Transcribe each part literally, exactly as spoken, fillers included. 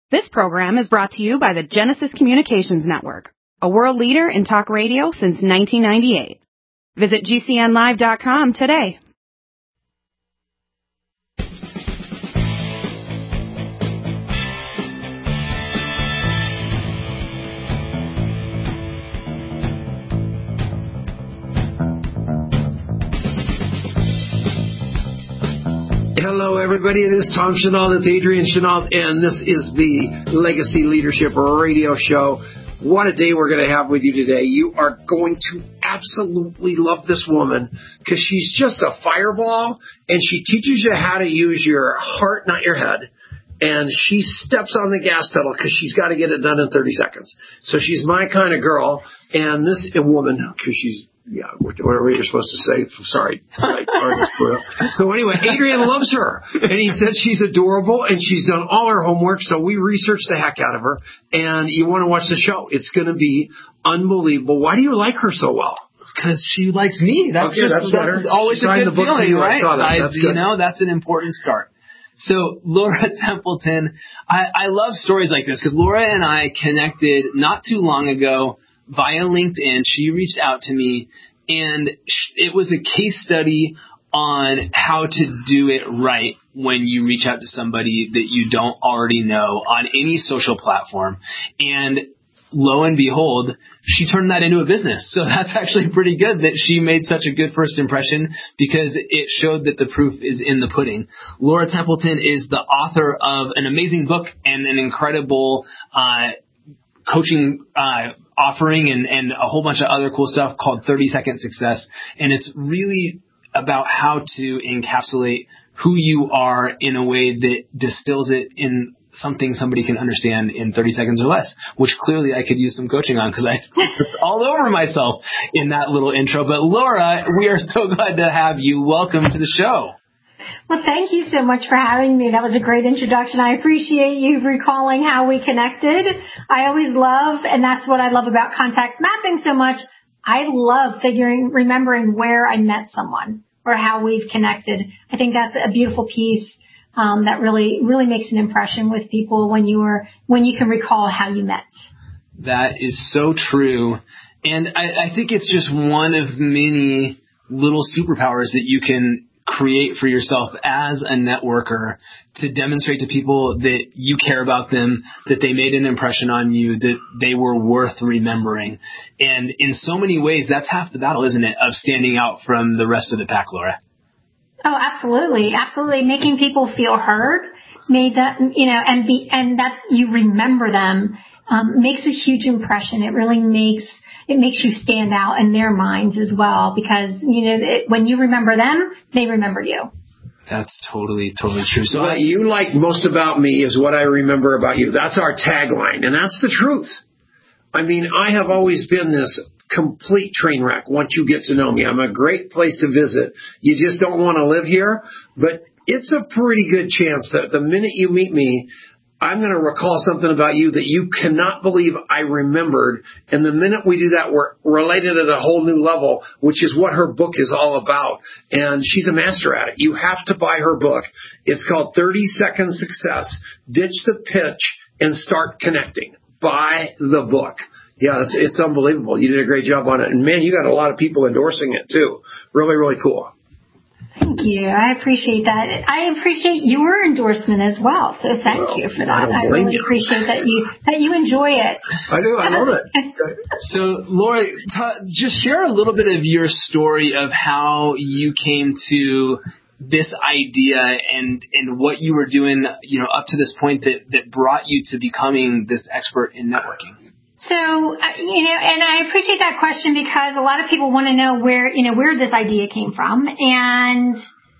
This program is brought to you by the Genesis Communications Network, a world leader in talk radio since nineteen ninety-eight. Visit G C N live dot com today. Hello, everybody. It is Tom Chenault. It's Adrian Chenault, and this is the Legacy Leadership Radio Show. What a day we're going to have with you today. You are going to absolutely love this woman because she's just a fireball, and she teaches you how to use your heart, not your head. And she steps on the gas pedal because she's got to get it done in thirty seconds. So she's my kind of girl, and this woman, because she's Yeah, whatever you're supposed to say. Sorry. So anyway, Adrian loves her. And he said she's adorable, and she's done all her homework, so we researched the heck out of her. And you want to watch the show. It's going to be unbelievable. Why do you like her so well? Because she likes me. That's, okay, just, that's, that's always she a good feeling, you. right? I saw that. I, That's good. You know, that's an important start. So Laura Templeton, I, I love stories like this because Laura and I connected not too long ago via LinkedIn. She reached out to me, and it was a case study on how to do it right when you reach out to somebody that you don't already know on any social platform. And lo and behold, she turned that into a business. So that's actually pretty good that she made such a good first impression because it showed that the proof is in the pudding. Laura Templeton is the author of an amazing book and an incredible uh coaching uh offering and, and a whole bunch of other cool stuff called thirty second Success. And it's really about how to encapsulate who you are in a way that distills it in something somebody can understand in thirty seconds or less, which clearly I could use some coaching on because I all over myself in that little intro. But Laura, we are so glad to have you. Welcome to the show. Well, thank you so much for having me. That was a great introduction. I appreciate you recalling how we connected. I always love, and that's what I love about contact mapping so much. I love figuring, remembering where I met someone or how we've connected. I think that's a beautiful piece um, that really, really makes an impression with people when you are, when you can recall how you met. That is so true. And I, I think it's just one of many little superpowers that you can create for yourself as a networker to demonstrate to people that you care about them, that they made an impression on you, that they were worth remembering. And in so many ways, that's half the battle, isn't it, of standing out from the rest of the pack, Laura? Oh, absolutely. Absolutely. Making people feel heard, made that, you know, and be, and that you remember them, um, makes a huge impression. It really makes It makes you stand out in their minds as well because, you know, it, when you remember them, they remember you. That's totally, totally true. So what you like most about me is what I remember about you. That's our tagline, and that's the truth. I mean, I have always been this complete train wreck once you get to know me. I'm a great place to visit. You just don't want to live here, but it's a pretty good chance that the minute you meet me, I'm going to recall something about you that you cannot believe I remembered. And the minute we do that, we're related at a whole new level, which is what her book is all about. And she's a master at it. You have to buy her book. It's called thirty second Success. Ditch the pitch and start connecting. Buy the book. Yeah, it's, it's unbelievable. You did a great job on it. And, man, you got a lot of people endorsing it, too. Really, really cool. Thank you. I appreciate that. I appreciate your endorsement as well. So thank well, you for that. I, I really you. appreciate that you that you enjoy it. I do. I love it. So, Laura, t- just share a little bit of your story of how you came to this idea and, and what you were doing, you know, up to this point that, that brought you to becoming this expert in networking. So, uh, you know, and I appreciate that question because a lot of people want to know where, you know, where this idea came from. And,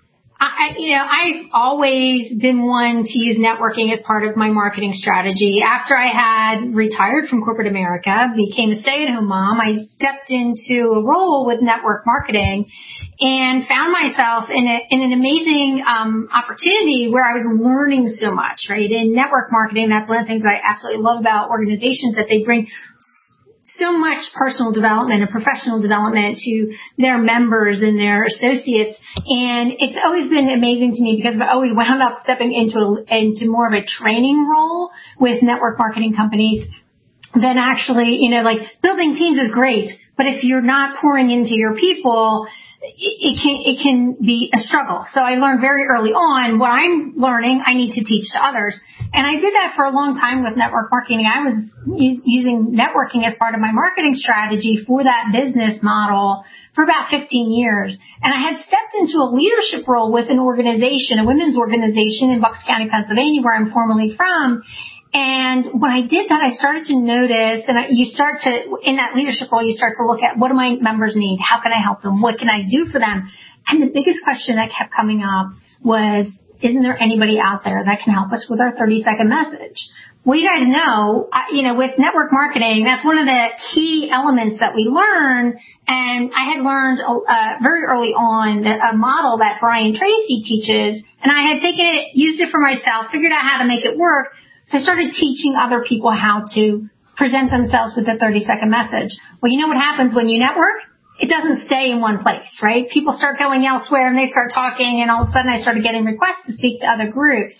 I, you know, I've always been one to use networking as part of my marketing strategy. After I had retired from corporate America, became a stay-at-home mom, I stepped into a role with network marketing and found myself in, a, in an amazing um, opportunity where I was learning so much, right? In network marketing, that's one of the things I absolutely love about organizations, that they bring so much personal development and professional development to their members and their associates. And it's always been amazing to me because I've always wound up stepping into, into more of a training role with network marketing companies than actually, you know, like building teams is great, but if you're not pouring into your people, it can, it can be a struggle. So I learned very early on what I'm learning, I need to teach to others. And I did that for a long time with network marketing. I was u- using networking as part of my marketing strategy for that business model for about fifteen years. And I had stepped into a leadership role with an organization, a women's organization in Bucks County, Pennsylvania, where I'm formerly from. And when I did that, I started to notice, and I, you start to, in that leadership role, you start to look at what do my members need? How can I help them? What can I do for them? And the biggest question that kept coming up was, isn't there anybody out there that can help us with our thirty second message? Well, you guys know, uh, you know, with network marketing, that's one of the key elements that we learn. And I had learned uh, very early on that a model that Brian Tracy teaches, and I had taken it, used it for myself, figured out how to make it work. So I started teaching other people how to present themselves with a thirty second message. Well, you know what happens when you network? It doesn't stay in one place, right? People start going elsewhere and they start talking, and all of a sudden I started getting requests to speak to other groups.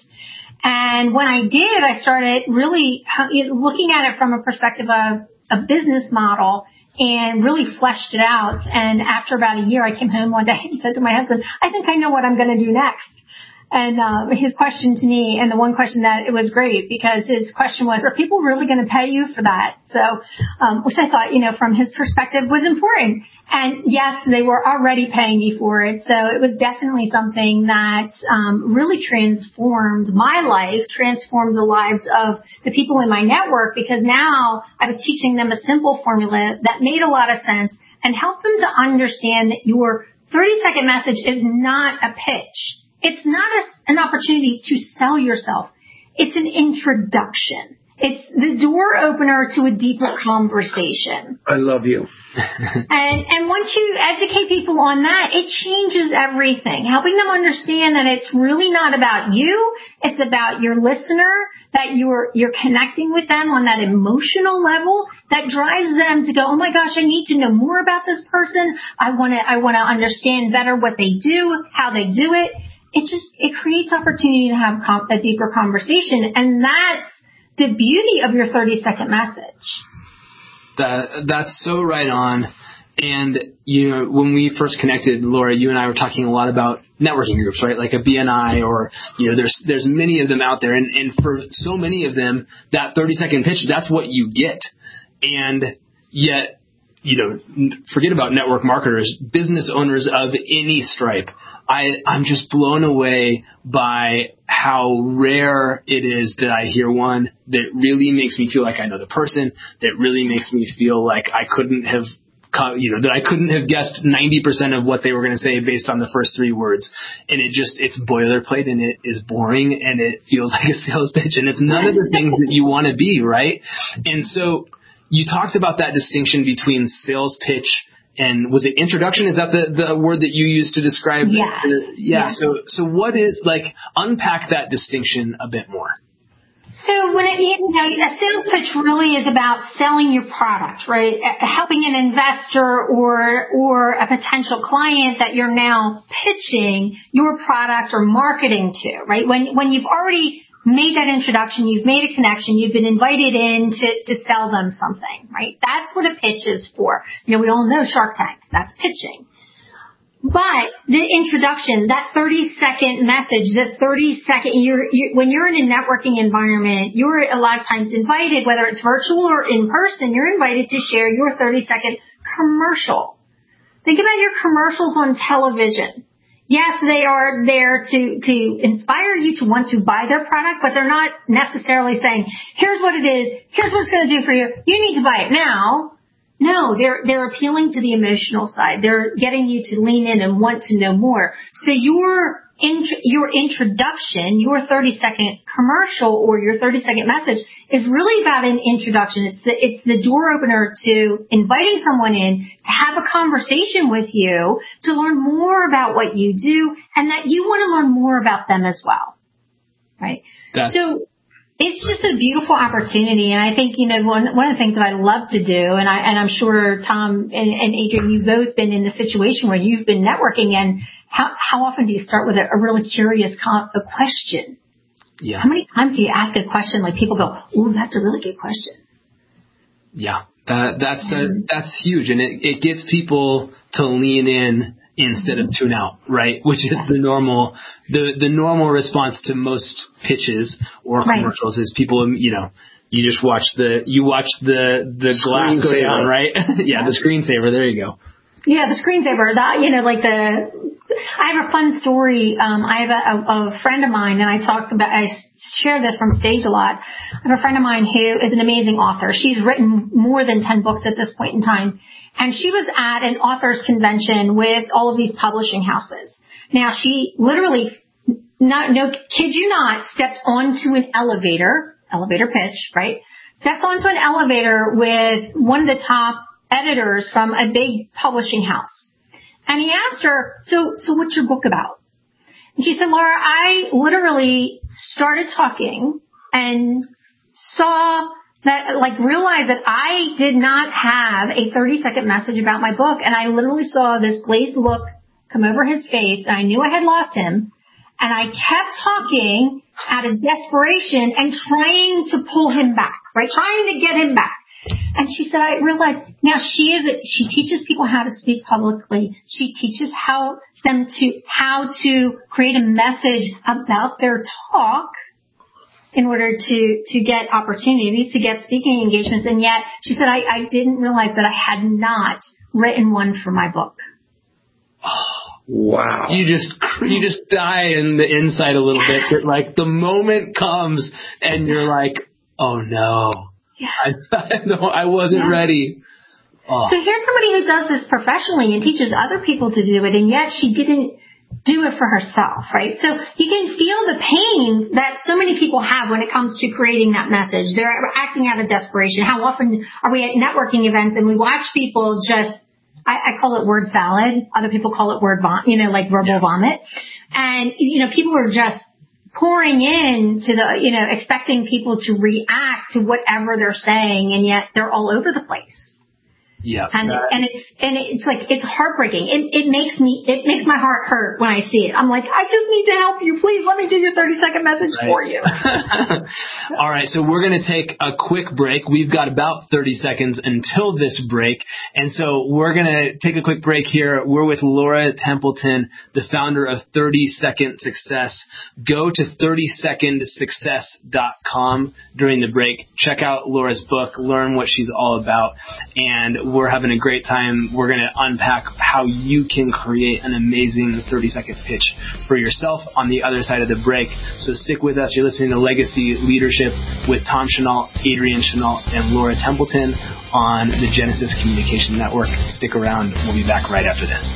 And when I did, I started really looking at it from a perspective of a business model and really fleshed it out. And after about a year, I came home one day and said to my husband, I think I know what I'm going to do next. And uh, his question to me, and the one question that it was great because his question was, are people really going to pay you for that? So, um, which I thought, you know, from his perspective was important. And yes, they were already paying me for it. So it was definitely something that um, really transformed my life, transformed the lives of the people in my network, because now I was teaching them a simple formula that made a lot of sense and helped them to understand that your thirty second message is not a pitch. It's not a, an opportunity to sell yourself. It's an introduction. It's the door opener to a deeper conversation. I love you. and and once you educate people on that, it changes everything. Helping them understand that it's really not about you. It's about your listener, that you're you're connecting with them on that emotional level that drives them to go, oh my gosh, I need to know more about this person. I want to I want to understand better what they do, how they do it. It just, it creates opportunity to have a deeper conversation. And that's the beauty of your thirty second message. That, that's so right on. And, you know, when we first connected, Laura, you and I were talking a lot about networking groups, right? Like a B N I or, you know, there's, there's many of them out there. And, and for so many of them, that thirty second pitch, that's what you get. And yet, you know, forget about network marketers, business owners of any stripe. I, I'm just blown away by how rare it is that I hear one that really makes me feel like I know the person, that really makes me feel like I couldn't have, you know, that I couldn't have guessed ninety percent of what they were going to say based on the first three words. And it just, it's boilerplate and it is boring and it feels like a sales pitch and it's none of the things that you want to be, right? And so you talked about that distinction between sales pitch and was it introduction? Is that the, the word that you used to describe? Yes. Uh, yeah. Yes. So, so what is, like, unpack that distinction a bit more. So when it, you know, a sales pitch really is about selling your product, right? Helping an investor or, or a potential client that you're now pitching your product or marketing to, right? When, when you've already made that introduction, you've made a connection, you've been invited in to, to sell them something, right? That's what a pitch is for. You know, we all know Shark Tank. That's pitching. But the introduction, that thirty second message, the thirty second, you're, you're, when you're in a networking environment, you're a lot of times invited, whether it's virtual or in person, you're invited to share your thirty second commercial. Think about your commercials on television. Yes, they are there to, to inspire you to want to buy their product, but they're not necessarily saying, here's what it is, here's what it's going to do for you, you need to buy it now. No, they're, they're appealing to the emotional side. They're getting you to lean in and want to know more. So your, int- your introduction, your thirty second commercial or your thirty second message is really about an introduction. It's the, it's the door opener to inviting someone in to have a conversation with you, to learn more about what you do, and that you want to learn more about them as well. Right? That's- so, it's just a beautiful opportunity. And I think, you know, one, one of the things that I love to do, and I, and I'm sure Tom and, and Adrian, you've both been in the situation where you've been networking, and how, how often do you start with a, a really curious com- a question? Yeah. How many times do you ask a question like people go, ooh, that's a really good question? Yeah, that, that's, a, that's huge. And it, it gets people to lean in instead of tune out, right? Which is the normal, the, the normal response to most pitches or commercials right. is people, you know, you just watch the, you watch the, the glass go down, right? yeah, the screensaver. There you go. Yeah, the screensaver, that, you know, like the, I have a fun story. Um, I have a, a, a friend of mine, and I talked about, I share this from stage a lot. I have a friend of mine who is an amazing author. She's written more than ten books at this point in time. And she was at an author's convention with all of these publishing houses. Now, she literally, not, no, kid you not, stepped onto an elevator, elevator pitch, right? Steps onto an elevator with one of the top editors from a big publishing house. And he asked her, so, so what's your book about? And she said, Laura, I literally started talking and saw that, like, realized that I did not have a thirty second message about my book. And I literally saw this glazed look come over his face, and I knew I had lost him. And I kept talking out of desperation and trying to pull him back, right? Trying to get him back. And she said, I realized now she is, a, she teaches people how to speak publicly. She teaches how them to, how to create a message about their talk in order to, to get opportunities, to get speaking engagements. And yet she said, I, I didn't realize that I had not written one for my book. Wow. You just, you just die in the inside a little bit. That, like, the moment comes and you're like, oh no. Yeah. I, no, I wasn't yeah. ready. Oh. So here's somebody who does this professionally and teaches other people to do it, and yet she didn't do it for herself, right? So you can feel the pain that so many people have when it comes to creating that message. They're acting out of desperation. How often are we at networking events and we watch people just, I, I call it word salad. Other people call it word vomit, you know, like verbal yeah. vomit. And, you know, people are just pouring in to the, you know, expecting people to react to whatever they're saying, and yet they're all over the place. Yeah. And, and it's, and it's like, it's heartbreaking. It, it makes me, it makes my heart hurt when I see it. I'm like, I just need to help you. Please let me do your thirty second message right. for you. All right. So we're going to take a quick break. We've got about thirty seconds until this break. And so we're going to take a quick break here. We're with Laura Templeton, the founder of thirty second Success. Go to thirty second success dot com during the break. Check out Laura's book, learn what she's all about. And we're having a great time. We're going to unpack how you can create an amazing thirty second pitch for yourself on the other side of the break. So stick with us. You're listening to Legacy Leadership with Tom Chenault, Adrian Chenault, and Laura Templeton on the Genesis Communication Network. Stick around. We'll be back right after this.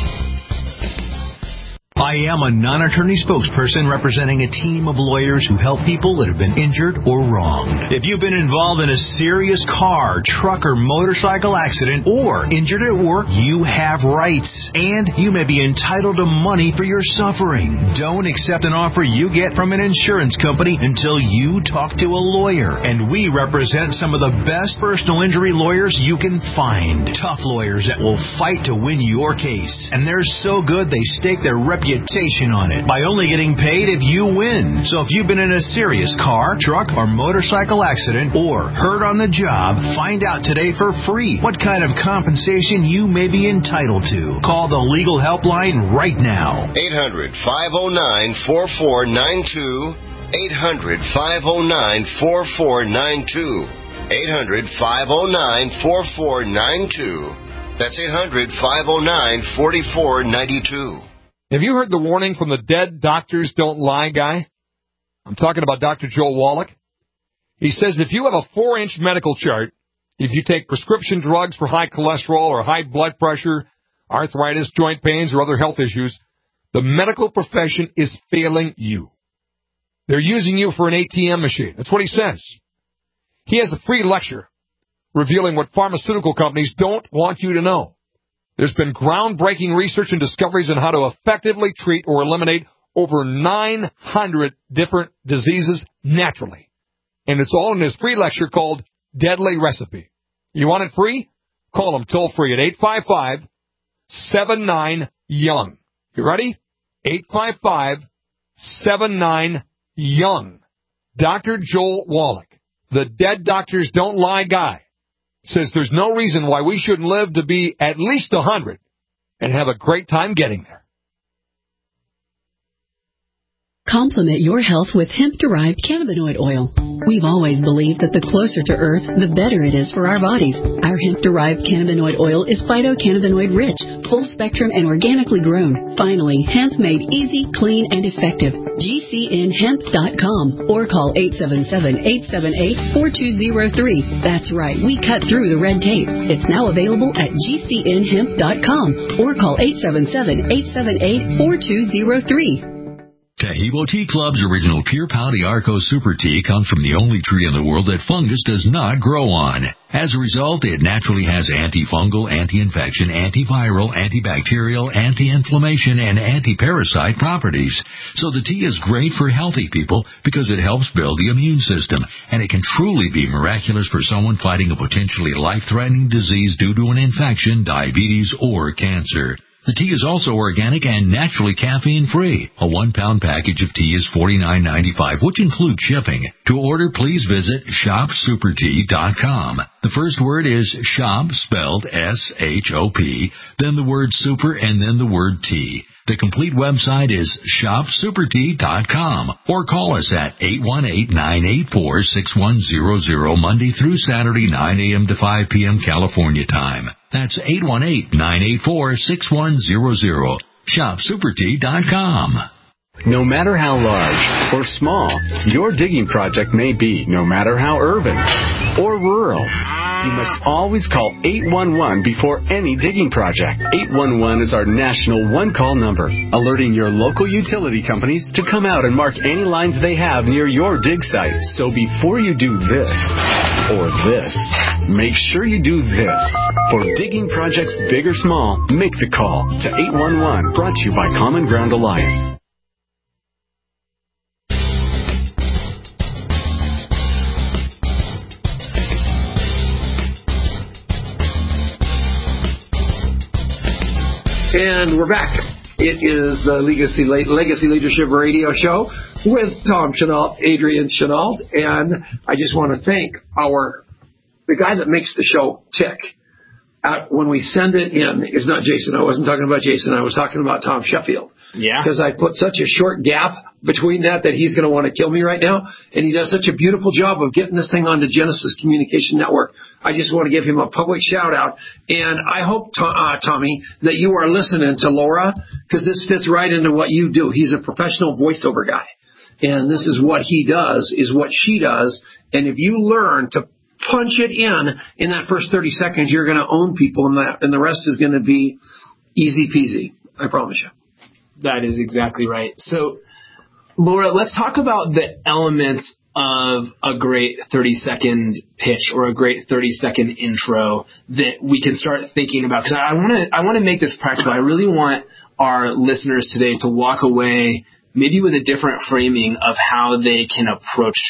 I am a non-attorney spokesperson representing a team of lawyers who help people that have been injured or wronged. If you've been involved in a serious car, truck, or motorcycle accident or injured at work, you have rights, and you may be entitled to money for your suffering. Don't accept an offer you get from an insurance company until you talk to a lawyer. And we represent some of the best personal injury lawyers you can find. Tough lawyers that will fight to win your case. And they're so good they stake their reputation on it by only getting paid if you win. So if you've been in a serious car, truck, or motorcycle accident or hurt on the job, find out today for free what kind of compensation you may be entitled to. Call the legal helpline right now. eight hundred, five oh nine, four four nine two. eight hundred, five oh nine, four four nine two. eight hundred, five oh nine, four four nine two. That's eight hundred, five oh nine, four four nine two. Have you heard the warning from the dead doctors don't lie guy? I'm talking about Doctor Joel Wallach. He says if you have a four-inch medical chart, if you take prescription drugs for high cholesterol or high blood pressure, arthritis, joint pains, or other health issues, the medical profession is failing you. They're using you for an A T M machine. That's what he says. He has a free lecture revealing what pharmaceutical companies don't want you to know. There's been groundbreaking research and discoveries on how to effectively treat or eliminate over nine hundred different diseases naturally. and it's all in his free lecture called Deadly Recipe. You want it free? Call him toll free at eight five five, seven nine, young. You ready? eight five five, seven nine, young. Doctor Joel Wallach, the Dead Doctors Don't Lie guy, says there's no reason why we shouldn't live to be at least one hundred and have a great time getting there. Complement your health with hemp-derived cannabinoid oil. We've always believed that the closer to Earth, the better it is for our bodies. Our hemp-derived cannabinoid oil is phytocannabinoid-rich, full-spectrum, and organically grown. Finally, hemp made easy, clean, and effective. G C N hemp dot com or call eight seven seven, eight seven eight, four two zero three. That's right, we cut through the red tape. It's now available at G C N hemp dot com or call eight seven seven, eight seven eight, four two zero three. Taheebo Tea Club's original Pure Pau d'Arco Super Tea comes from the only tree in the world that fungus does not grow on. As a result, it naturally has antifungal, anti-infection, antiviral, antibacterial, anti-inflammation, and anti-parasite properties. So the tea is great for healthy people because it helps build the immune system, and it can truly be miraculous for someone fighting a potentially life-threatening disease due to an infection, diabetes, or cancer. The tea is also organic and naturally caffeine-free. A one-pound package of tea is forty-nine ninety-five, which includes shipping. To order, please visit shop super tea dot com. The first word is shop, spelled S H O P, then the word super, and then the word tea. The complete website is shop super tea dot com or call us at eight one eight, nine eight four, six one zero zero Monday through Saturday, nine a.m. to five p.m. California time. That's eight one eight, nine eight four, six one zero zero. shop super tea dot com. No matter how large or small your digging project may be, no matter how urban or rural, you must always call eight one one before any digging project. eight one one is our national one-call number, alerting your local utility companies to come out and mark any lines they have near your dig site. So before you do this or this, make sure you do this. For digging projects big or small, make the call to eight one one, brought to you by Common Ground Alliance. And we're back. It is the Legacy Legacy Leadership Radio Show with Tom Chenault, Adrian Chenault, and I just want to thank our the guy that makes the show tick. Uh, when we send it in, it's not Jason. I wasn't talking about Jason. I was talking about Tom Sheffield. Yeah. Because I put such a short gap between that that he's going to want to kill me right now, and he does such a beautiful job of getting this thing onto Genesis Communication Network. I just want to give him a public shout out, and I hope, to, uh, Tommy, that you are listening to Laura, because this fits right into what you do. He's a professional voiceover guy, and this is what he does, is what she does, and if you learn to punch it in in that first thirty seconds, you're going to own people, and, that, and the rest is going to be easy peasy. I promise you. That is exactly right. So, Laura, let's talk about the elements of a great thirty-second pitch or a great thirty-second intro that we can start thinking about. Because I want to I want to make this practical. I really want our listeners today to walk away maybe with a different framing of how they can approach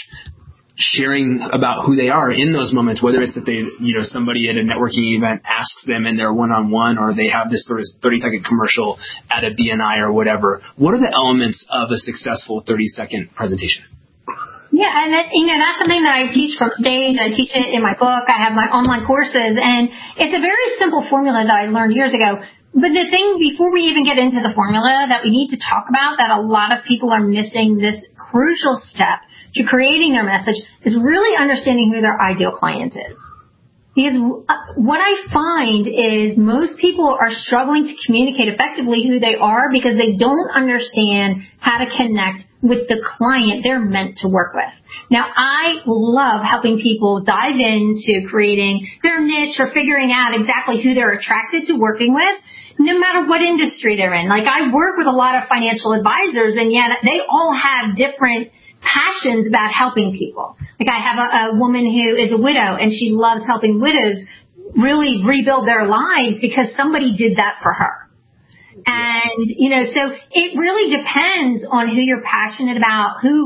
sharing about who they are in those moments, whether it's that they, you know, somebody at a networking event asks them in their one-on-one, or they have this thirty-second commercial at a B N I or whatever. What are the elements of a successful thirty-second presentation? Yeah, and that, you know, that's something that I teach from stage. I teach it in my book. I have my online courses, and it's a very simple formula that I learned years ago. But the thing, before we even get into the formula, that we need to talk about, that a lot of people are missing this crucial step to creating their message, is really understanding who their ideal client is. Because what I find is most people are struggling to communicate effectively who they are because they don't understand how to connect with the client they're meant to work with. Now, I love helping people dive into creating their niche or figuring out exactly who they're attracted to working with, no matter what industry they're in. Like, I work with a lot of financial advisors, and yet they all have different passions about helping people. Like, I have a, a woman who is a widow, and she loves helping widows really rebuild their lives because somebody did that for her. And, you know, so it really depends on who you're passionate about, who,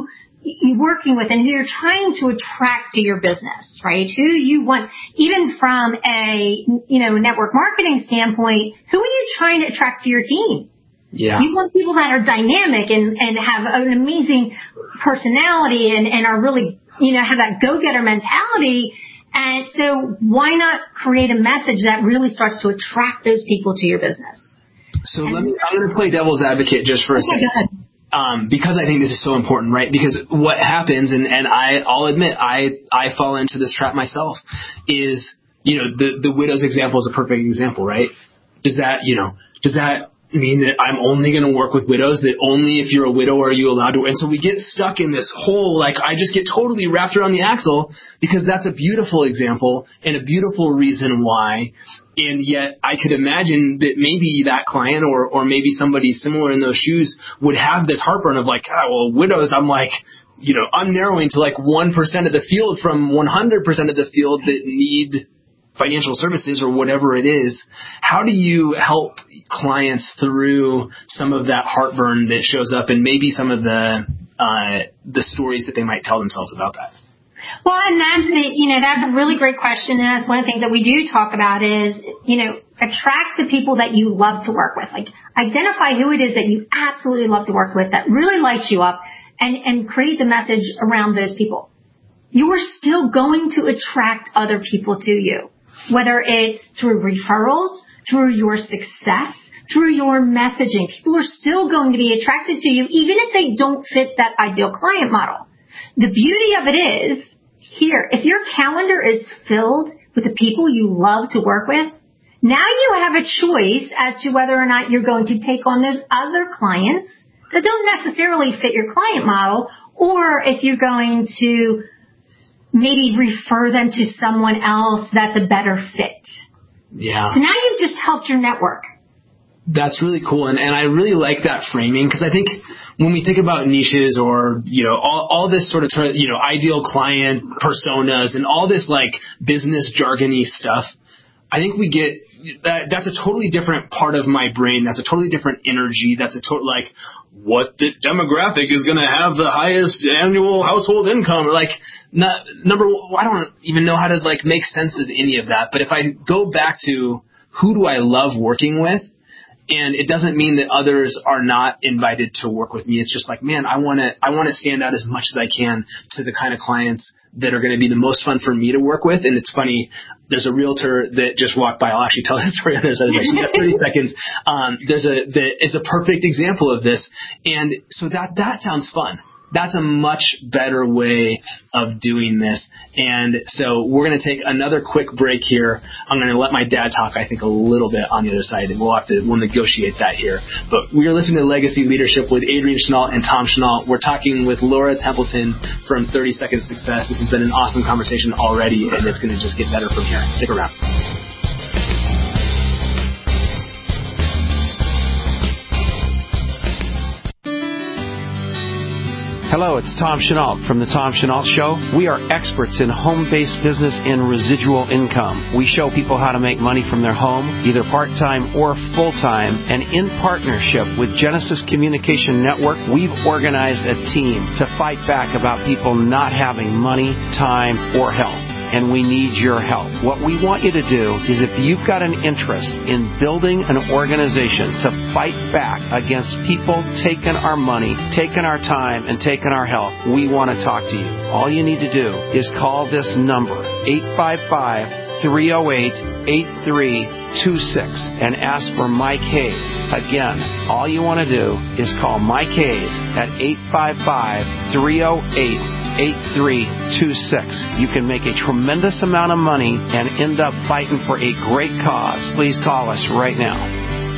you're working with and who you're trying to attract to your business, right? Who you want, even from a, you know, network marketing standpoint, who are you trying to attract to your team? Yeah. You want people that are dynamic and, and have an amazing personality and, and are really, you know, have that go-getter mentality. And so why not create a message that really starts to attract those people to your business? So and, let me, I'm going to play devil's advocate just for a okay, second. Um, because I think this is so important, right? Because what happens, and, and I, I'll admit, I, I fall into this trap myself, is, you know, the, the widow's example is a perfect example, right? Does that, you know, does that mean that I'm only going to work with widows, that only if you're a widow are you allowed to? And so we get stuck in this whole, like, I just get totally wrapped around the axle because that's a beautiful example and a beautiful reason why. And yet I could imagine that maybe that client or, or maybe somebody similar in those shoes would have this heartburn of like, oh, well, widows, I'm like, you know, I'm narrowing to like one percent of the field from one hundred percent of the field that need financial services or whatever it is. How do you help clients through some of that heartburn that shows up and maybe some of the, uh, the stories that they might tell themselves about that? Well, and that's the, you know, that's a really great question. And that's one of the things that we do talk about is, you know, attract the people that you love to work with. Like, identify who it is that you absolutely love to work with that really lights you up and, and create the message around those people. You are still going to attract other people to you, whether it's through referrals, through your success, through your messaging. People are still going to be attracted to you, even if they don't fit that ideal client model. The beauty of it is, here, if your calendar is filled with the people you love to work with, now you have a choice as to whether or not you're going to take on those other clients that don't necessarily fit your client model, or if you're going to maybe refer them to someone else that's a better fit. Yeah. So now you've just helped your network. That's really cool. And, and I really like that framing because I think when we think about niches or, you know, all, all this sort of, you know, ideal client personas and all this like business jargony stuff, I think we get that that's a totally different part of my brain. That's a totally different energy. That's a total like what the demographic is going to have the highest annual household income. Like not, number one, I don't even know how to like make sense of any of that. But if I go back to who do I love working with, and it doesn't mean that others are not invited to work with me. It's just like, man, I want to I want to stand out as much as I can to the kind of clients that are going to be the most fun for me to work with. And it's funny, there's a realtor that just walked by. I'll actually tell the story on this. She got thirty seconds. Um, there's a that is a perfect example of this. And so that that sounds fun. That's a much better way of doing this. And so we're going to take another quick break here. I'm going to let my dad talk, I think, a little bit on the other side, and we'll have to we'll negotiate that here. But we are listening to Legacy Leadership with Adrian Chenault and Tom Chenault. We're talking with Laura Templeton from thirty Second Success. This has been an awesome conversation already, and it's going to just get better from here. Stick around. Hello, it's Tom Chenault from The Tom Chenault Show. We are experts in home-based business and residual income. We show people how to make money from their home, either part-time or full-time. And in partnership with Genesis Communication Network, we've organized a team to fight back about people not having money, time, or health. And we need your help. What we want you to do is if you've got an interest in building an organization to fight back against people taking our money, taking our time, and taking our health, we want to talk to you. All you need to do is call this number, eight five five, three oh eight, eight three two six, and ask for Mike Hayes. Again, all you want to do is call Mike Hayes at eight five five, three oh eight, eight three two six. You can make a tremendous amount of money and end up fighting for a great cause. Please call us right now.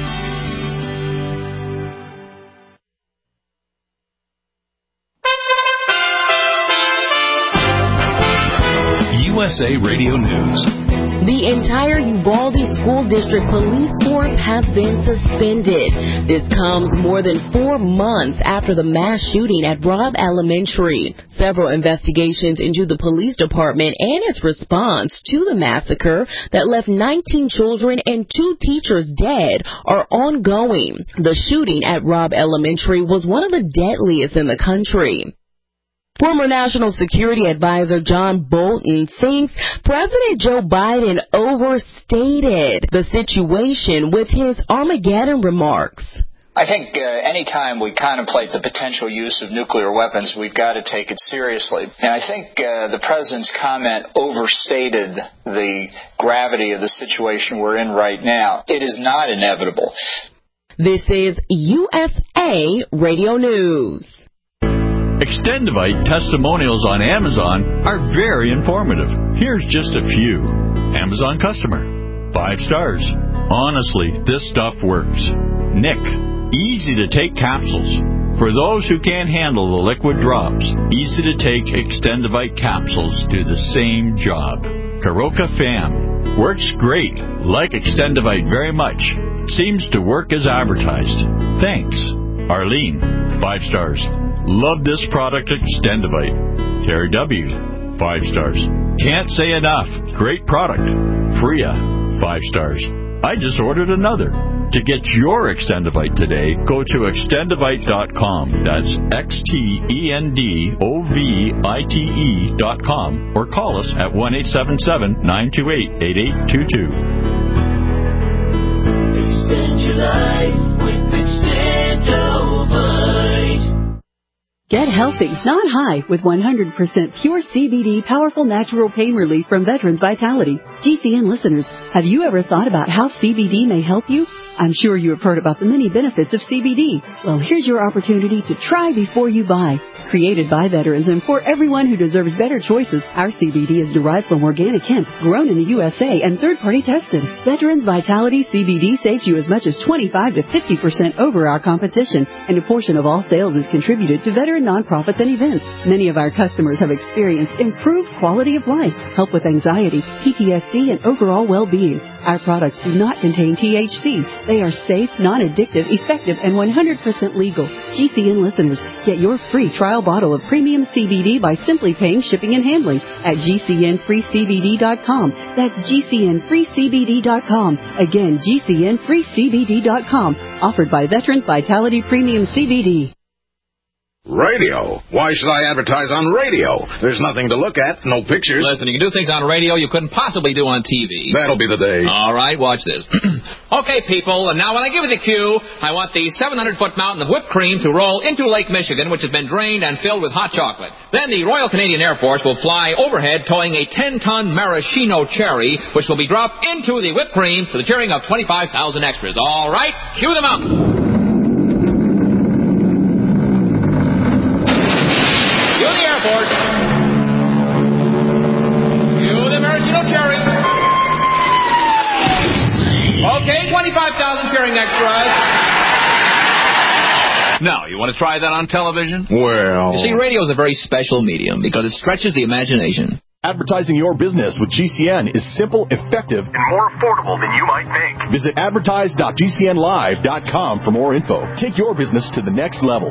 U S A Radio News. The entire Uvalde School District Police Force have been suspended. This comes more than four months after the mass shooting at Robb Elementary. Several investigations into the police department and its response to the massacre that left nineteen children and two teachers dead are ongoing. The shooting at Robb Elementary was one of the deadliest in the country. Former National Security Advisor John Bolton thinks President Joe Biden overstated the situation with his Armageddon remarks. I think uh, any time we contemplate the potential use of nuclear weapons, we've got to take it seriously. And I think uh, the President's comment overstated the gravity of the situation we're in right now. It is not inevitable. This is U S A Radio News. Extendivite testimonials on Amazon are very informative. Here's just a few. Amazon customer. Five stars. Honestly, this stuff works. Nick. Easy to take capsules. For those who can't handle the liquid drops, easy to take Extendivite capsules do the same job. Karoka Fam. Works great. Like Extendivite very much. Seems to work as advertised. Thanks. Arlene. Five stars. Love this product, Extendivite. Terry W. Five stars. Can't say enough. Great product. Freya. Five stars. I just ordered another. To get your Extendivite today, go to extendivite dot com. That's X T E N D O V I T E dot com. Or call us at one eight seven seven, nine two eight, eight eight two two. Extend your life with Extendivite. Get healthy, not high, with one hundred percent pure C B D powerful natural pain relief from Veterans Vitality. G C N listeners, have you ever thought about how C B D may help you? I'm sure you have heard about the many benefits of C B D. Well, here's your opportunity to try before you buy. Created by veterans and for everyone who deserves better choices, our C B D is derived from organic hemp, grown in the U S A, and third-party tested. Veterans Vitality C B D saves you as much as twenty-five to fifty percent over our competition, and a portion of all sales is contributed to veteran nonprofits and events. Many of our customers have experienced improved quality of life, help with anxiety, P T S D, and overall well-being. Our products do not contain T H C. They are safe, non-addictive, effective, and one hundred percent legal. G C N listeners, get your free trial bottle of premium C B D by simply paying shipping and handling at G C N free C B D dot com. That's G C N free C B D dot com. Again, G C N free C B D dot com. Offered by Veterans Vitality Premium C B D. Radio? Why should I advertise on radio? There's nothing to look at, no pictures. Listen, you can do things on radio you couldn't possibly do on T V. That'll be the day. All right, watch this. Okay, people, and now when I give you the cue, I want the seven hundred foot mountain of whipped cream to roll into Lake Michigan, which has been drained and filled with hot chocolate. Then the Royal Canadian Air Force will fly overhead towing a ten ton maraschino cherry, which will be dropped into the whipped cream to the cheering of twenty-five thousand extras. All right, cue them up. Okay, twenty-five thousand cheering extras. Now, you want to try that on television? Well... You see, radio is a very special medium because it stretches the imagination. Advertising your business with G C N is simple, effective, and more affordable than you might think. Visit advertise dot G C N live dot com for more info. Take your business to the next level.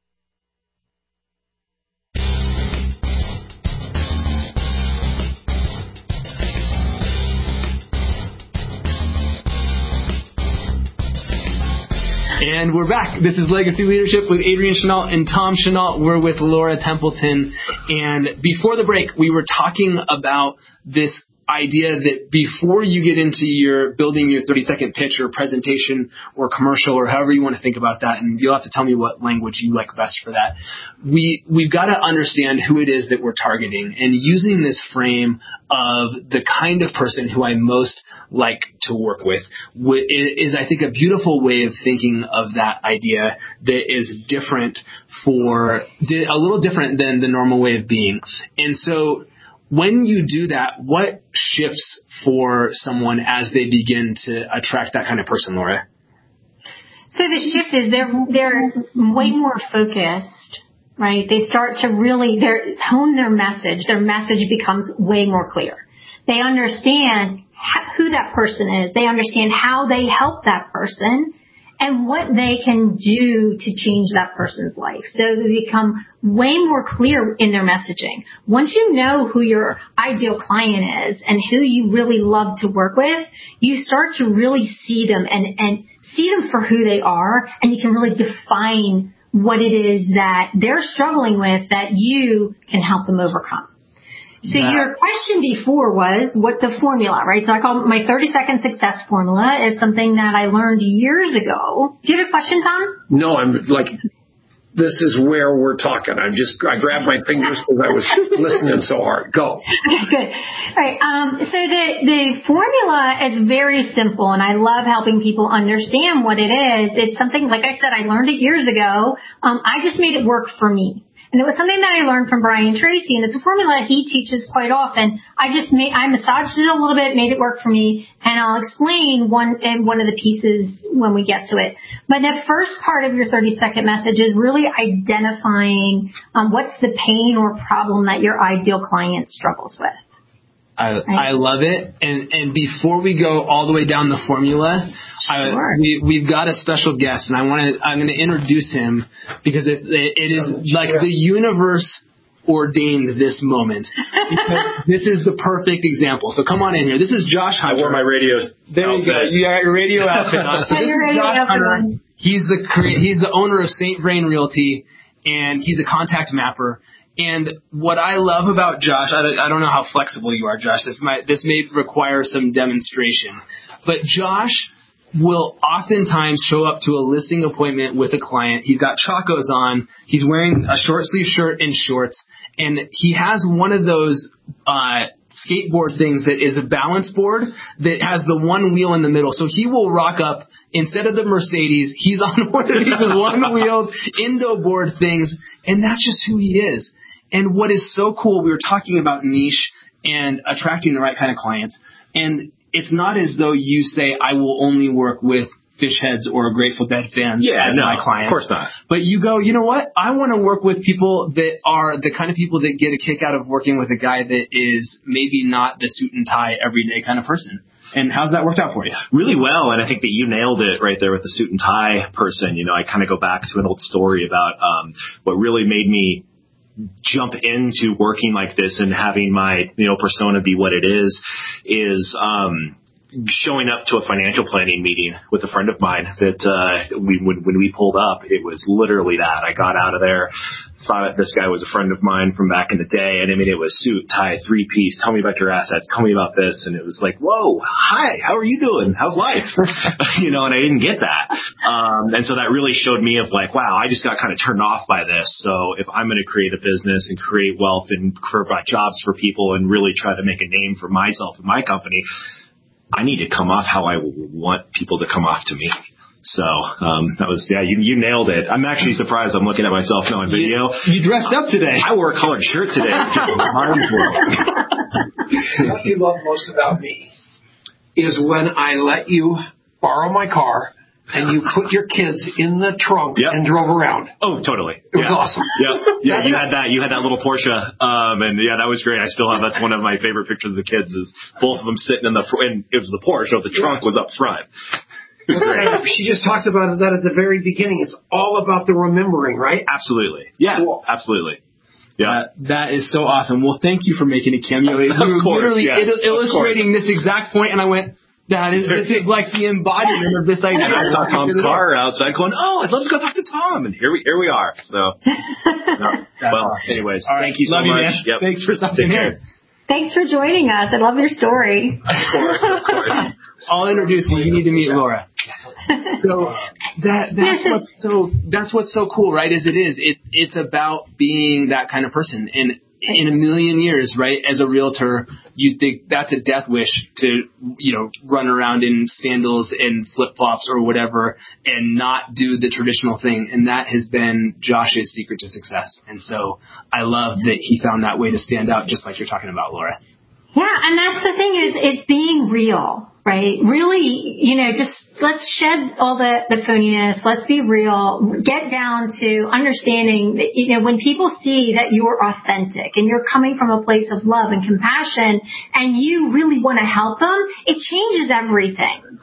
And we're back. This is Legacy Leadership with Adrian Chenault and Tom Chenault. We're with Laura Templeton. And before the break, we were talking about this idea that before you get into your building your thirty second pitch or presentation or commercial or however you want to think about that, and you'll have to tell me what language you like best for that, we, we've got to understand who it is that we're targeting. And using this frame of the kind of person who I most like to work with is, I think, a beautiful way of thinking of that idea that is different for, a little different than the normal way of being. And so when you do that, what shifts for someone as they begin to attract that kind of person, Laura? So the shift is they're they're way more focused, right? They start to really they're, hone their message. Their message becomes way more clear. They understand who that person is. They understand how they help that person and what they can do to change that person's life. So they become way more clear in their messaging. Once you know who your ideal client is and who you really love to work with, you start to really see them and, and see them for who they are, and you can really define what it is that they're struggling with that you can help them overcome. So that. Your question before was what the formula, right? So I call my thirty second success formula is something that I learned years ago. Do you have a question, Tom? No, I'm like, this is where we're talking. I'm just, I grabbed my fingers because I was listening so hard. Go. Okay, good. All right. Um, so the, the formula is very simple, and I love helping people understand what it is. It's something, like I said, I learned it years ago. Um, I just made it work for me. And it was something that I learned from Brian Tracy, and it's a formula he teaches quite often. I just made, I massaged it a little bit, made it work for me, and I'll explain one, in one of the pieces when we get to it. But the first part of your thirty second message is really identifying um, what's the pain or problem that your ideal client struggles with. I, I love it. And, and before we go all the way down the formula, sure. I, we, we've got a special guest, and I want to, I'm going to introduce him because it, it, it is like the universe ordained this moment. Because this is the perfect example. So come on in here. This is Josh Hunter. I wore my radio There you go. You got your radio outfit on. So this is Josh Hunter. He's the, he's the owner of Saint Vrain Realty, and he's a contact mapper. And what I love about Josh, I don't, I don't know how flexible you are, Josh. This might, this may require some demonstration. But Josh will oftentimes show up to a listing appointment with a client. He's got chacos on. He's wearing a short sleeve shirt and shorts. And he has one of those uh skateboard things that is a balance board that has the one wheel in the middle. So he will rock up, instead of the Mercedes, he's on one of these one-wheeled Indo board things, and that's just who he is. And what is so cool, we were talking about niche and attracting the right kind of clients, and it's not as though you say, I will only work with Fish Heads or Grateful Dead fans yeah, as no, my clients. Of course not. But you go, you know what? I want to work with people that are the kind of people that get a kick out of working with a guy that is maybe not the suit and tie everyday kind of person. And how's that worked out for you? Really well, and I think that you nailed it right there with the suit and tie person. You know, I kind of go back to an old story about um, what really made me jump into working like this and having my, you know, persona be what it is, is um, showing up to a financial planning meeting with a friend of mine that uh, we when, when we pulled up, it was literally that. I got out of there, thought this guy was a friend of mine from back in the day, and I mean, it was suit, tie, three-piece, tell me about your assets, tell me about this, and it was like, whoa, hi, how are you doing? How's life? You know, and I didn't get that. Um, and so that really showed me of like, wow, I just got kind of turned off by this. So if I'm going to create a business and create wealth and provide jobs for people and really try to make a name for myself and my company, I need to come off how I want people to come off to me. So um, that was, yeah, you, you nailed it. I'm actually surprised. I'm looking at myself now on video. You, you dressed up today. I wore a colored shirt today. What you love most about me is when I let you borrow my car and you put your kids in the trunk yep. and drove around. Oh, totally. It was yeah. awesome. Yeah, yeah. You had that. You had that little Porsche, um, and yeah, that was great. I still have. That's one of my favorite pictures of the kids. Is both of them sitting in the fr- and it was the Porsche. So the trunk yeah. was up front. It was great. She just talked about that at the very beginning. It's all about the remembering, right? Absolutely. Yeah. Cool. Absolutely. Yeah. Uh, that is so awesome. Well, thank you for making a cameo. We were course, literally yes, il- illustrating this exact point, and I went, That is, this is like the embodiment of this idea. And I saw Tom's car outside going, oh, I'd love to go talk to Tom. And here we here we are. So, no. Well, anyways, right. Thank you so love much. You, yep. Thanks for stopping here. Thanks for joining us. I love your story. Of course, of course. I'll introduce you. You need to meet Laura. So that that's what so that's what's so cool, right? As it is, it it's about being that kind of person. And in a million years, right, as a realtor, you think that's a death wish to, you know, run around in sandals and flip-flops or whatever and not do the traditional thing. And that has been Josh's secret to success. And so I love that he found that way to stand out, just like you're talking about, Laura. Yeah, and that's the thing is it's being real, right? Really, you know, just let's shed all the, the phoniness. Let's be real. Get down to understanding that, you know, when people see that you're authentic and you're coming from a place of love and compassion and you really want to help them, it changes everything.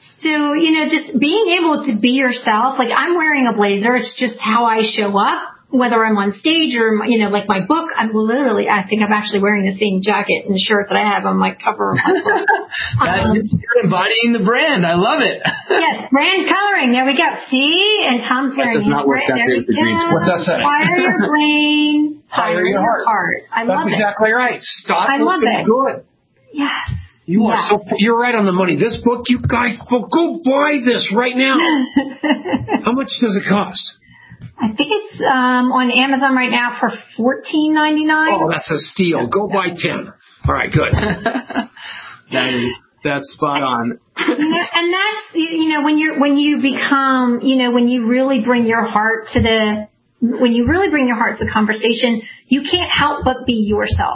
So, you know, just being able to be yourself, like I'm wearing a blazer. It's just how I show up. whether I'm on stage or, you know, like my book, I'm literally, I think I'm actually wearing the same jacket and shirt that I have on my cover of my book. um, You're embodying the brand. I love it. Yes, brand coloring. There we go. See? And Tom's wearing it. That does not work that good with the green screen. What's that say? Fire your brain. Hire your heart. heart. I love That's it. exactly right. Stop I love looking it. good. Yes. You are yes. so, you're right on the money. This book, you guys, go buy this right now. How much does it cost? I think it's um, on Amazon right now for fourteen ninety-nine. Oh, that's a steal. Go buy ten. All right, good. that is, that's spot on. You know, and that's, you know, when you're, when you become, you know, when you really bring your heart to the, when you really bring your heart to the conversation, you can't help but be yourself.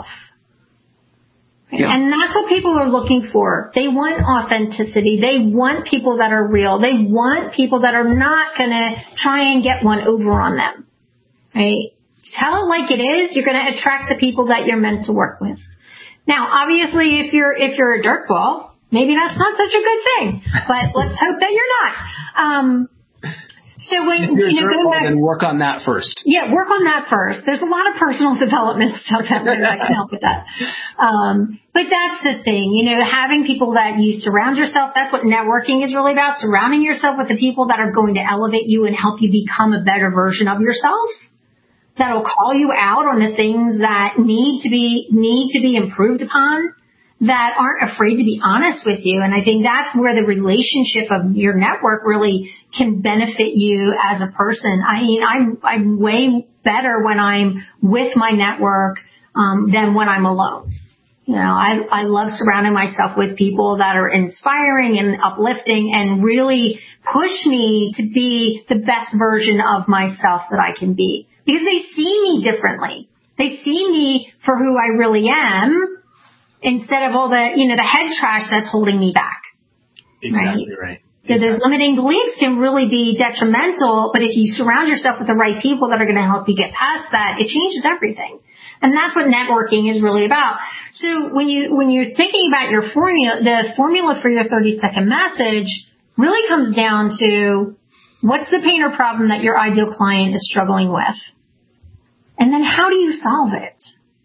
Yeah. And that's what people are looking for. They want authenticity. They want people that are real. They want people that are not going to try and get one over on them. Right? Tell it like it is. You're going to attract the people that you're meant to work with. Now, obviously, if you're if you're a dirtball, maybe that's not such a good thing. But let's hope that you're not. Um, So when, if you're you know, dirtball, back, then work on that first. Yeah, work on that first. There's a lot of personal development stuff happening that can help with that. Um, but that's the thing, you know, having people that you surround yourself, that's what networking is really about, surrounding yourself with the people that are going to elevate you and help you become a better version of yourself, that'll call you out on the things that need to be, need to be improved upon, that aren't afraid to be honest with you. And I think that's where the relationship of your network really can benefit you as a person. I mean, I'm, I'm way better when I'm with my network, um, than when I'm alone. You know, I, I love surrounding myself with people that are inspiring and uplifting and really push me to be the best version of myself that I can be, because they see me differently. They see me for who I really am, instead of all the, you know, the head trash that's holding me back. Exactly right. right. So exactly. those limiting beliefs can really be detrimental, but if you surround yourself with the right people that are going to help you get past that, it changes everything. And that's what networking is really about. So when you, when you're thinking about your formula, the formula for your thirty second message really comes down to what's the pain or problem that your ideal client is struggling with? And then how do you solve it?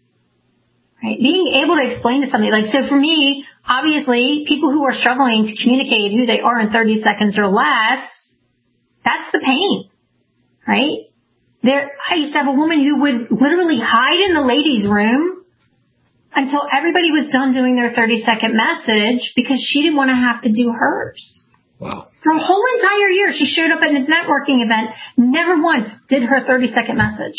Right? Being able to explain to somebody, like, so for me, obviously, people who are struggling to communicate who they are in thirty seconds or less, that's the pain, right? There, I used to have a woman who would literally hide in the ladies' room until everybody was done doing their thirty second message because she didn't want to have to do hers. Wow. For a whole entire year, she showed up at a networking event, never once did her thirty second message.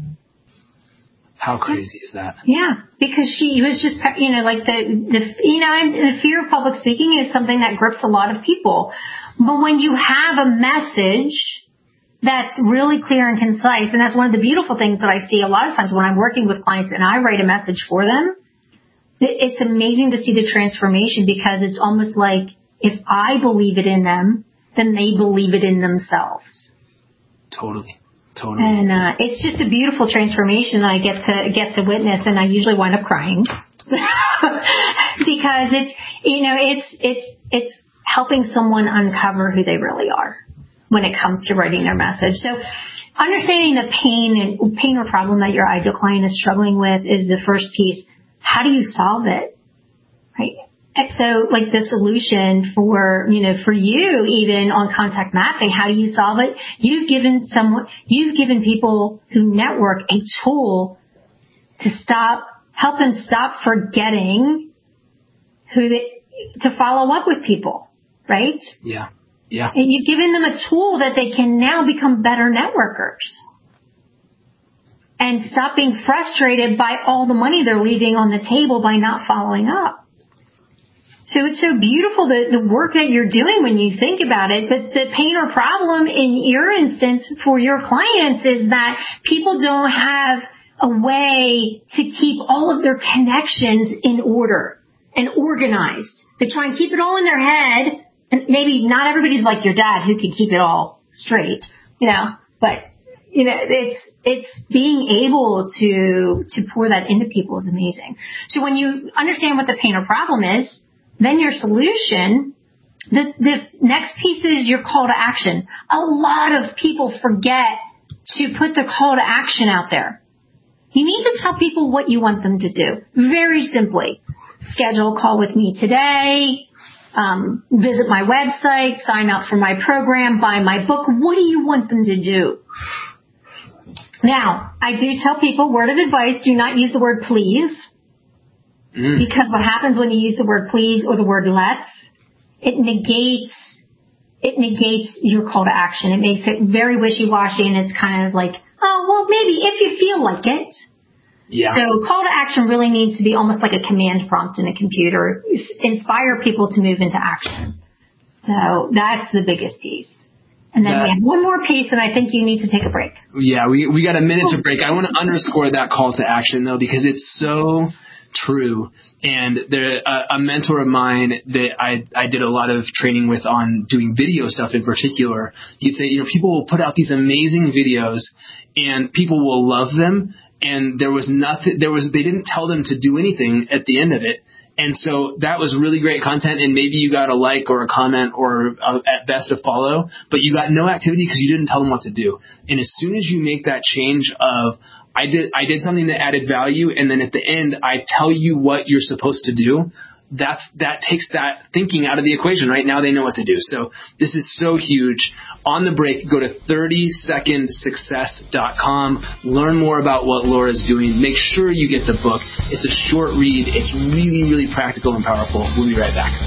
How crazy is that? Yeah, because she was just, you know, like the, the, you know, the fear of public speaking is something that grips a lot of people. But when you have a message that's really clear and concise, and that's one of the beautiful things that I see a lot of times when I'm working with clients and I write a message for them, it's amazing to see the transformation, because it's almost like if I believe it in them, then they believe it in themselves. Totally. Totally. And uh, it's just a beautiful transformation that I get to get to witness, and I usually wind up crying because it's, you know, it's it's it's helping someone uncover who they really are when it comes to writing their message. So understanding the pain and pain or problem that your ideal client is struggling with is the first piece. How do you solve it? Right. So, like the solution for, you know, for you, even on contact mapping, how do you solve it? You've given someone, you've given people who network a tool to stop, help them stop forgetting who they, to follow up with people, right? Yeah. Yeah. And you've given them a tool that they can now become better networkers and stop being frustrated by all the money they're leaving on the table by not following up. So it's so beautiful, the, the work that you're doing when you think about it. But the pain or problem in your instance for your clients is that people don't have a way to keep all of their connections in order and organized. They try and keep it all in their head. And maybe not everybody's like your dad who can keep it all straight, you know, but you know, it's, it's being able to, to pour that into people is amazing. So when you understand what the pain or problem is, then your solution, the, the next piece is your call to action. A lot of people forget to put the call to action out there. You need to tell people what you want them to do. Very simply. Schedule a call with me today. Um, visit my website. Sign up for my program. Buy my book. What do you want them to do? Now, I do tell people, word of advice, do not use the word please. Mm. Because what happens when you use the word please or the word let's, it negates, it negates your call to action. It makes it very wishy-washy, and it's kind of like, oh, well, maybe if you feel like it. Yeah. So call to action really needs to be almost like a command prompt in a computer. Inspire people to move into action. So that's the biggest piece. And then that, we have one more piece, and I think you need to take a break. Yeah, we we got a minute to break. I want to underscore that call to action, though, because it's so true. And there, a, a mentor of mine that I I did a lot of training with on doing video stuff in particular, he'd say, you know, people will put out these amazing videos, and people will love them, and there was nothing, there was they didn't tell them to do anything at the end of it. And so that was really great content, and maybe you got a like or a comment or a, at best a follow, but you got no activity because you didn't tell them what to do. And as soon as you make that change of, I did I did something that added value, and then at the end I tell you what you're supposed to do, that's that takes that thinking out of the equation. Right now they know what to do. So this is so huge. On the break, go to thirty second success dot com. Learn more about what Laura's doing. Make sure you get the book. It's a short read. It's really, really practical and powerful. We'll be right back.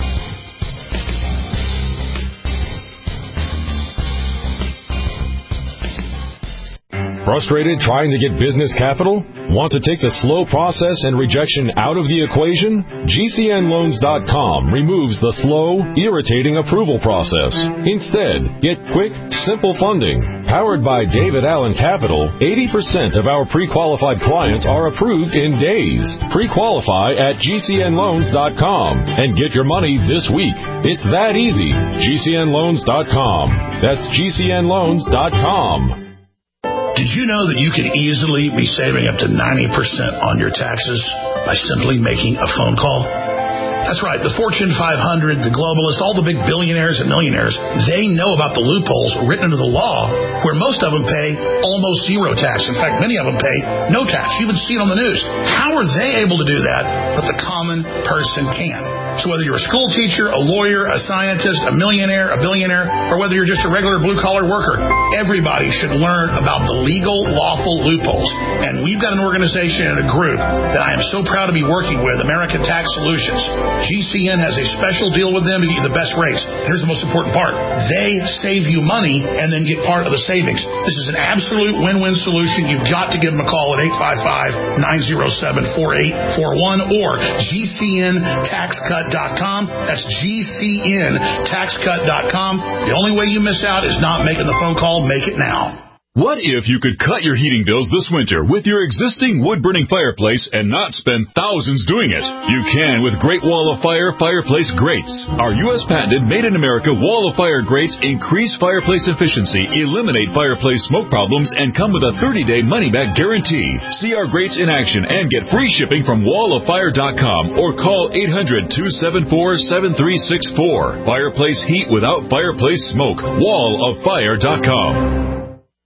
Frustrated trying to get business capital? Want to take the slow process and rejection out of the equation? G C N loans dot com removes the slow, irritating approval process. Instead, get quick, simple funding. Powered by David Allen Capital, eighty percent of our pre-qualified clients are approved in days. Pre-qualify at G C N loans dot com and get your money this week. It's that easy. G C N loans dot com. That's G C N loans dot com. Did you know that you can easily be saving up to ninety percent on your taxes by simply making a phone call? That's right. The Fortune five hundred, the globalists, all the big billionaires and millionaires, they know about the loopholes written into the law where most of them pay almost zero tax. In fact, many of them pay no tax. You would see it on the news. How are they able to do that, but the common person can't? So whether you're a school teacher, a lawyer, a scientist, a millionaire, a billionaire, or whether you're just a regular blue-collar worker, everybody should learn about the legal, lawful loopholes. And we've got an organization and a group that I am so proud to be working with, American Tax Solutions. G C N has a special deal with them to get you the best rates. Here's the most important part. They save you money and then get part of the savings. This is an absolute win-win solution. You've got to give them a call at eight five five, nine oh seven, four eight four one or G C N tax cut dot com. That's G C N tax cut dot com. The only way you miss out is not making the phone call. Make it now. What if you could cut your heating bills this winter with your existing wood-burning fireplace and not spend thousands doing it? You can with Great Wall of Fire Fireplace Grates. Our U S patented made-in-America Wall of Fire grates increase fireplace efficiency, eliminate fireplace smoke problems, and come with a thirty-day money-back guarantee. See our grates in action and get free shipping from wall of fire dot com or call eight hundred, two seven four, seven three six four. Fireplace heat without fireplace smoke. wall of fire dot com.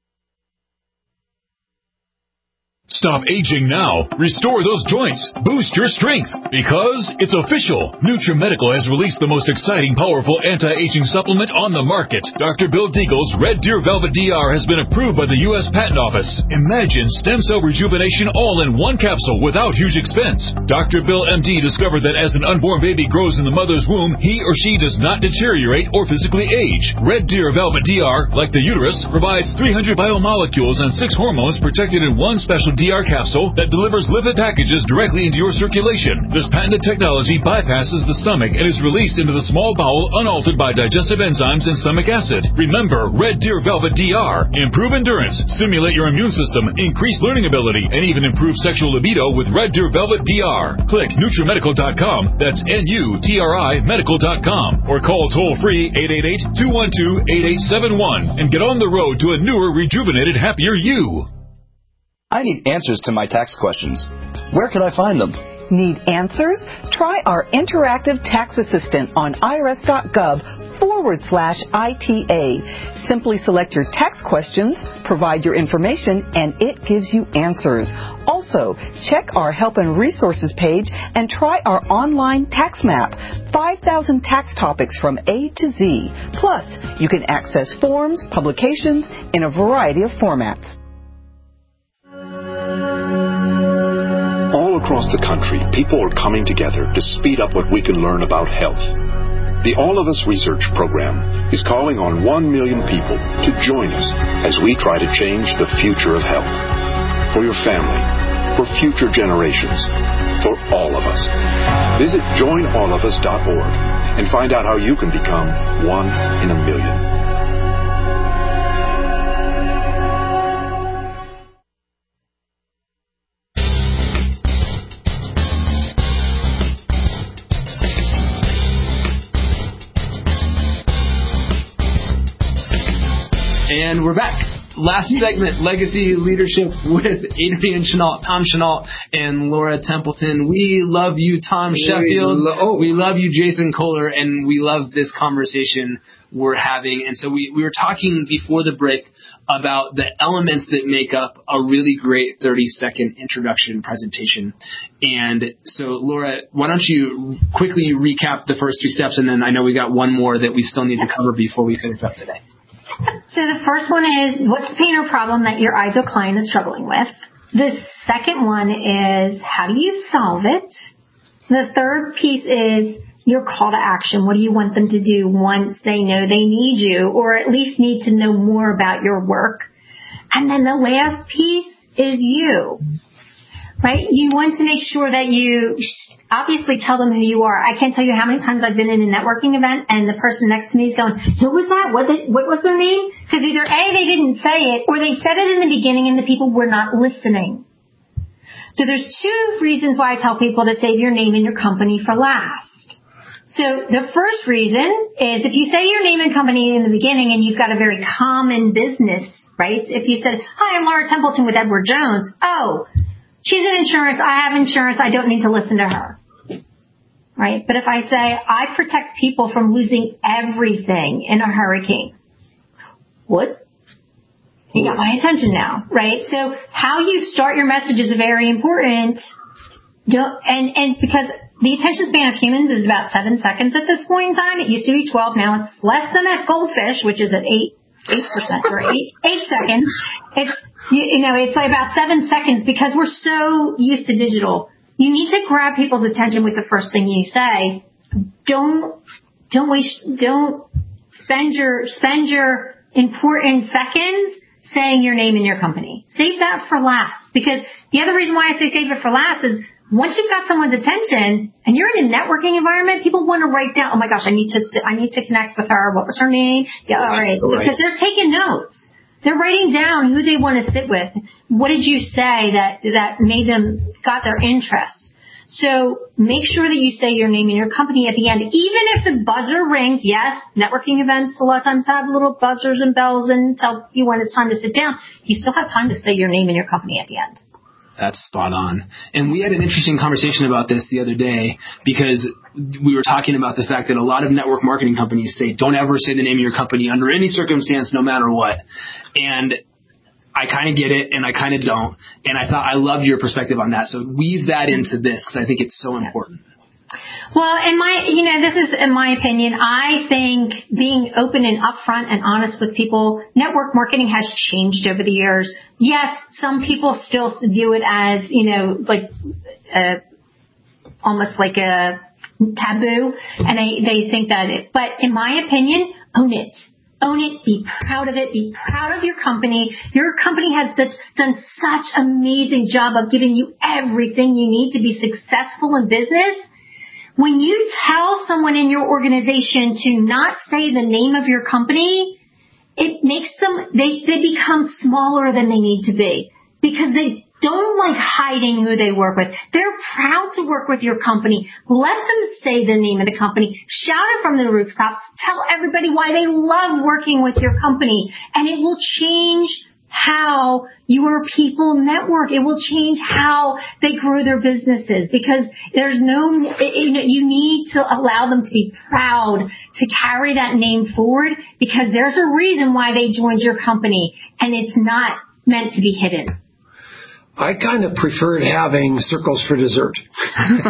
Stop aging now. Restore those joints. Boost your strength. Because it's official. NutriMedical has released the most exciting, powerful anti-aging supplement on the market. Doctor Bill Deagle's Red Deer Velvet D R has been approved by the U S Patent Office. Imagine stem cell rejuvenation all in one capsule without huge expense. Doctor Bill M D discovered that as an unborn baby grows in the mother's womb, he or she does not deteriorate or physically age. Red Deer Velvet D R, like the uterus, provides three hundred biomolecules and six hormones protected in one special D R capsule that delivers lipid packages directly into your circulation. This patented technology bypasses the stomach and is released into the small bowel unaltered by digestive enzymes and stomach acid. Remember, Red Deer Velvet D R. Improve endurance, stimulate your immune system, increase learning ability, and even improve sexual libido with Red Deer Velvet D R. Click NutriMedical dot com. That's N U T R I medical dot com. Or call toll-free eight eight eight, two one two, eight eight seven one and get on the road to a newer, rejuvenated, happier you. I need answers to my tax questions. Where can I find them? Need answers? Try our interactive tax assistant on I R S dot gov forward slash I T A. Simply select your tax questions, provide your information, and it gives you answers. Also, check our help and resources page and try our online tax map. five thousand tax topics from A to Z. Plus, you can access forms, publications in a variety of formats. All across the country, people are coming together to speed up what we can learn about health. The All of Us Research Program is calling on one million people to join us as we try to change the future of health. For your family, for future generations, for all of us. Visit join all of us dot org and find out how you can become one in a million. And we're back. Last segment, Legacy Leadership with Adrian Chenault, Tom Chenault, and Laura Templeton. We love you, Tom Sheffield. We, lo- oh. we love you, Jason Kohler, and we love this conversation we're having. And so we, we were talking before the break about the elements that make up a really great thirty-second introduction presentation. And so, Laura, why don't you quickly recap the first three steps, and then I know we got one more that we still need to cover before we finish up today. So the first one is, what's the pain or problem that your ideal client is struggling with? The second one is, how do you solve it? The third piece is your call to action. What do you want them to do once they know they need you, or at least need to know more about your work? And then the last piece is you, right? You want to make sure that you obviously tell them who you are. I can't tell you how many times I've been in a networking event and the person next to me is going, who was that? What, the, what was their name? Because either A, they didn't say it, or they said it in the beginning and the people were not listening. So there's two reasons why I tell people to save your name and your company for last. So the first reason is if you say your name and company in the beginning and you've got a very common business, right? If you said, hi, I'm Laura Templeton with Edward Jones. Oh, she's in insurance. I have insurance. I don't need to listen to her. Right? But if I say, I protect people from losing everything in a hurricane. What? You got my attention now, right? So how you start your message is very important. Don't, and, and because the attention span of humans is about seven seconds at this point in time. It used to be twelve. Now it's less than that goldfish, which is at eight, eight percent or eight, eight seconds. It's, you, you know, it's like about seven seconds because we're so used to digital. You need to grab people's attention with the first thing you say. Don't, don't waste, don't spend your, spend your important seconds saying your name and your company. Save that for last. Because the other reason why I say save it for last is once you've got someone's attention and you're in a networking environment, people want to write down, oh my gosh, I need to, I need to connect with her. What was her name? Yeah, all right. All right. Because they're taking notes. They're writing down who they want to sit with. What did you say that, that made them, got their interest? So make sure that you say your name and your company at the end. Even if the buzzer rings, yes, networking events a lot of times have little buzzers and bells and tell you when it's time to sit down. You still have time to say your name and your company at the end. That's spot on. And we had an interesting conversation about this the other day because we were talking about the fact that a lot of network marketing companies say don't ever say the name of your company under any circumstance, no matter what. And I kind of get it and I kind of don't. And I thought I loved your perspective on that. So weave that into this because I think it's so important. Well, in my, you know, this is in my opinion, I think being open and upfront and honest with people, network marketing has changed over the years. Yes, some people still view it as, you know, like, uh, almost like a taboo, and they, they think that it, but in my opinion, own it. Own it. Be proud of it. Be proud of your company. Your company has such, done such an amazing job of giving you everything you need to be successful in business. When you tell someone in your organization to not say the name of your company, it makes them, they, they become smaller than they need to be because they don't like hiding who they work with. They're proud to work with your company. Let them say the name of the company. Shout it from the rooftops. Tell everybody why they love working with your company. And it will change how your people network. It will change how they grow their businesses, because there's no, you know, you need to allow them to be proud to carry that name forward, because there's a reason why they joined your company, and it's not meant to be hidden. I kind of preferred having circles for dessert. A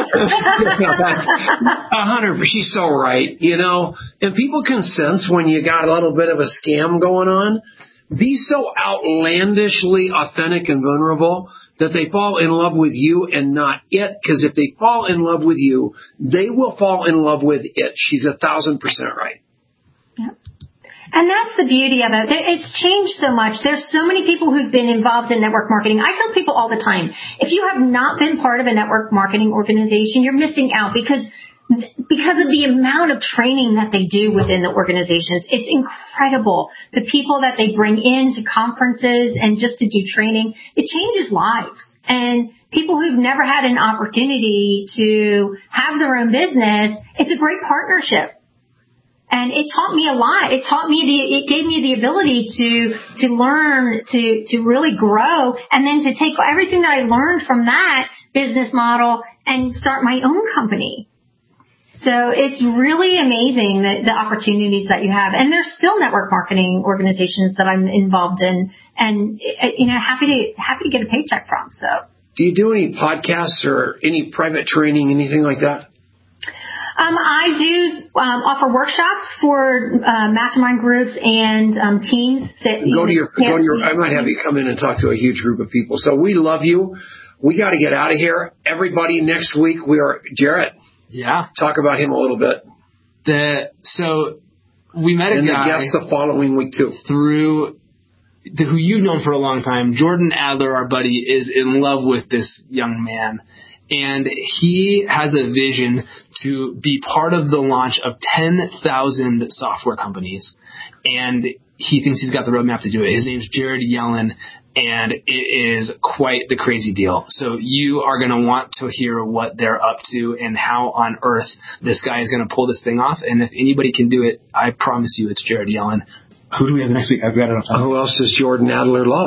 hundred, she's so right, you know, and people can sense when you got a little bit of a scam going on. Be so outlandishly authentic and vulnerable that they fall in love with you and not it, because if they fall in love with you, they will fall in love with it. She's a thousand percent right. Yeah. And that's the beauty of it. It's changed so much. There's so many people who've been involved in network marketing. I tell people all the time, if you have not been part of a network marketing organization, you're missing out, because because of the amount of training that they do within the organizations. It's incredible. The people that they bring in to conferences and just to do training, it changes lives. And people who've never had an opportunity to have their own business, it's a great partnership. And it taught me a lot. It taught me the, it gave me the ability to, to learn, to, to really grow, and then to take everything that I learned from that business model and start my own company. So it's really amazing the, the opportunities that you have. And there's still network marketing organizations that I'm involved in, and, you know, happy to, happy to get a paycheck from. So. Do you do any podcasts or any private training, anything like that? Um, I do um, offer workshops for uh, mastermind groups and um, teams. That, go to your, go to your. I might have you come in and talk to a huge group of people. So we love you. We got to get out of here. Everybody, next week we are Jarrett. Yeah. Talk about him a little bit. The so we met a and guy. And the guest the following week too. Through the, who you've known for a long time, Jordan Adler, our buddy, is in love with this young man. And he has a vision to be part of the launch of ten thousand software companies. And he thinks he's got the roadmap to do it. His name's Jared Yellen, and it is quite the crazy deal. So you are going to want to hear what they're up to and how on earth this guy is going to pull this thing off. And if anybody can do it, I promise you it's Jared Yellen. Who do we have next week? I've got it on. Who else does Jordan Adler love?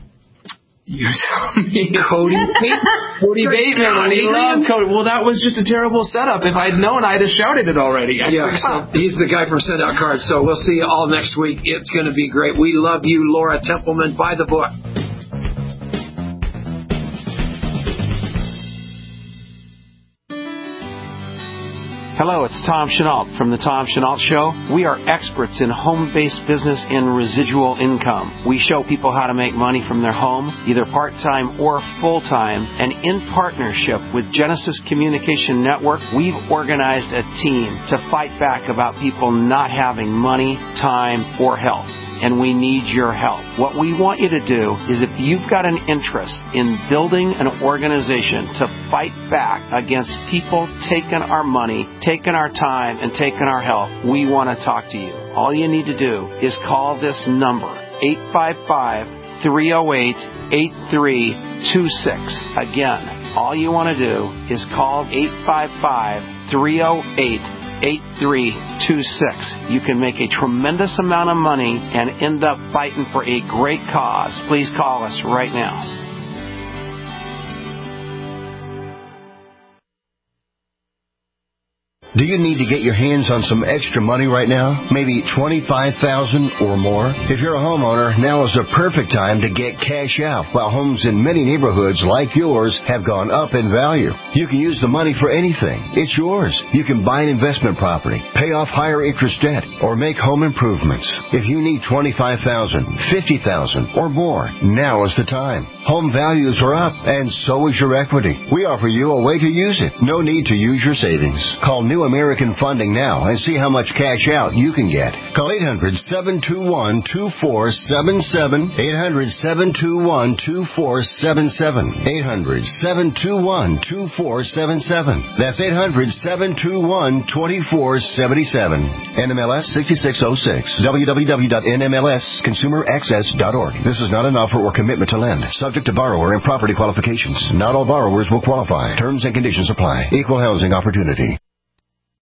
You tell me. Cody Cody Bateman. We love Cody. Well, that was just a terrible setup. If I'd known, I'd have shouted it already. I yeah, so he's the guy from Send Out Cards. So we'll see you all next week. It's going to be great. We love you, Laura Templeman. Buy the book. Hello, it's Tom Chenault from The Tom Chenault Show. We are experts in home-based business and residual income. We show people how to make money from their home, either part-time or full-time, and in partnership with Genesis Communication Network, we've organized a team to fight back about people not having money, time, or health. And we need your help. What we want you to do is, if you've got an interest in building an organization to fight back against people taking our money, taking our time, and taking our health, we want to talk to you. All you need to do is call this number, eight five five, three oh eight, eight three two six. Again, all you want to do is call eight five five, three oh eight, eight three two six. You can make a tremendous amount of money and end up fighting for a great cause. Please call us right now. Do you need to get your hands on some extra money right now? Maybe twenty-five thousand dollars or more? If you're a homeowner, now is the perfect time to get cash out, while homes in many neighborhoods like yours have gone up in value. You can use the money for anything. It's yours. You can buy an investment property, pay off higher interest debt, or make home improvements. If you need twenty-five thousand dollars, fifty thousand dollars, or more, now is the time. Home values are up, and so is your equity. We offer you a way to use it. No need to use your savings. Call New American Funding now and see how much cash out you can get. Call eight hundred, seven two one, two four seven seven, eight hundred, seven two one, two four seven seven, eight hundred, seven two one, two four seven seven. That's eight hundred, seven two one, two four seven seven. N M L S sixty-six oh six. w w w dot n m l s consumer access dot org. This is not an offer or commitment to lend. Subject to borrower and property qualifications. Not all borrowers will qualify. Terms and conditions apply. Equal housing opportunity.